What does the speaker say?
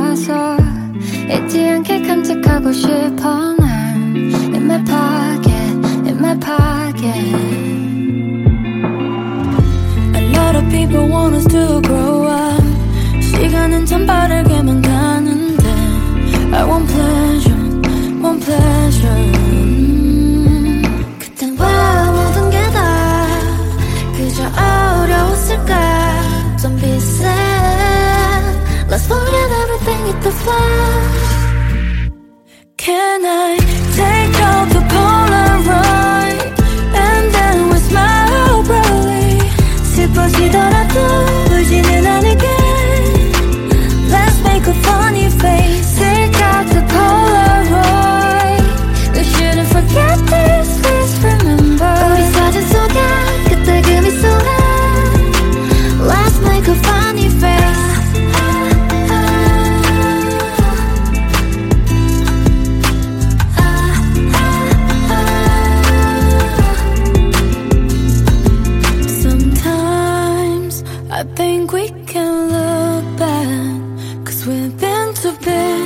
가서 잊지 않게 간직하고 싶어 난 In my pocket, in my pocket. A lot of people want us to grow up. 시간은 참 빠르게만 가는데 I want pleasure, want pleasure. 그땐 왜 모든 게 다 그저 어려웠을까. Don't be sad, let's forget everything at the flash. Can I take out the Polaroid and then we smile brightly. 슬퍼지더라도 울지는 않을게. Let's make a funny face. Take out the Polaroid. We shouldn't forget this, please remember. 우리 사진 속에 그때 그 미소에 Let's make a funny face. Sometimes I think we can look back, 'cause we've been too big